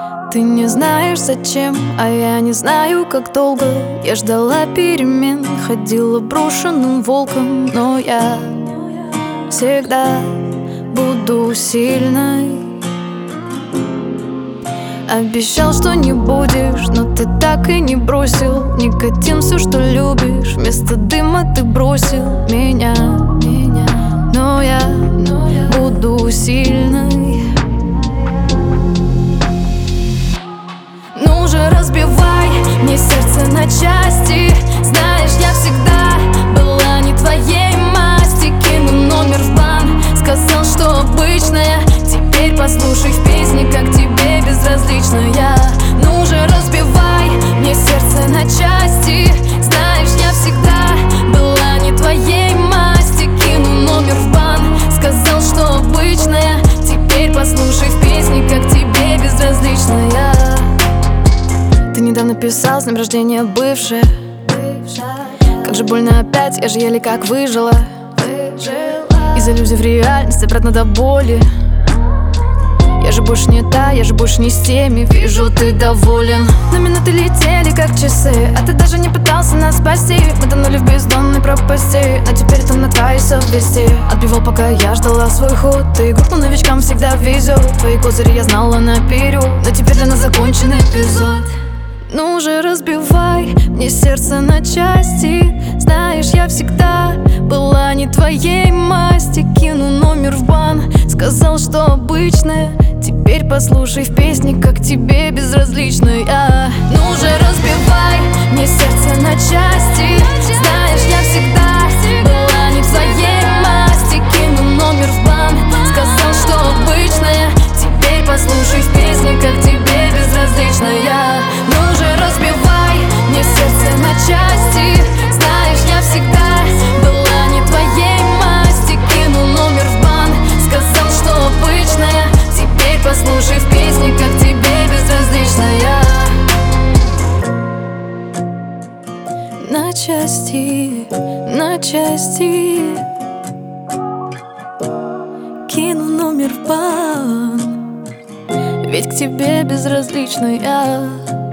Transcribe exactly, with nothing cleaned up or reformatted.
Ты не знаешь зачем, а я не знаю как долго. Я ждала перемен, ходила брошенным волком. Но я всегда буду сильной. Обещал, что не будешь, но ты так и не бросил. Никотин, все, что любишь, вместо дыма ты бросил меня, меня. Но я, но я буду сильной. Ну же, разбивай мне сердце на части. Знаешь, я всегда была не твоей масти. Кинул номер в бан, сказал, что обычная. Теперь послушай в песне, как тебе безразлично я. Ну же, разбивай мне сердце на части. Знаешь, я всегда была не твоей масти. Кинул номер в бан, сказал, что обычная. Теперь послушай в песне, как тебе безразлично я. Ты недавно писал, с днем рождения бывшая. Как же больно опять, я же еле как выжила. Из иллюзий в реальность, обратно до боли. Я же больше не та, я же больше не с теми. Вижу, ты доволен. На минуты летели, как часы, а ты даже не пытался нас спасти. Мы тонули в бездонной пропасти, но теперь это на твоей совести. Отбивал, пока я ждала свой ход. Ты игру новичкам всегда везет. Твои козыри я знала наперед, но теперь для нас закончен эпизод. Ну же, разбивай мне сердце на части. Знаешь, я всегда была не твоей масти. Кину номер в бан, сказал, что обычная. Теперь послушай в песне, как тебе безразлично я. Ну же, разбивай мне сердце на части. Знаешь, я всегда была не твоей масти. Кину номер в бан, сказал, что обычная. Теперь послушай в песне, как тебе безразлично я. Ну же, разбивай мне сердце на части. Знаешь, я всегда была не твоей масти. Кинул номер в бан, сказал, что обычная. Теперь послушай в песне, как тебе безразлично я. На части, на части. Кину номер в бан, ведь к тебе безразлично я.